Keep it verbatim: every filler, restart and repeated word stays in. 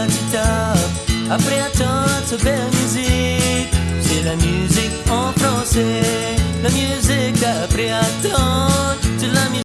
la guitare. Après attendre cette belle musique, c'est la musique en français. La musique après attendre, c'est la musique.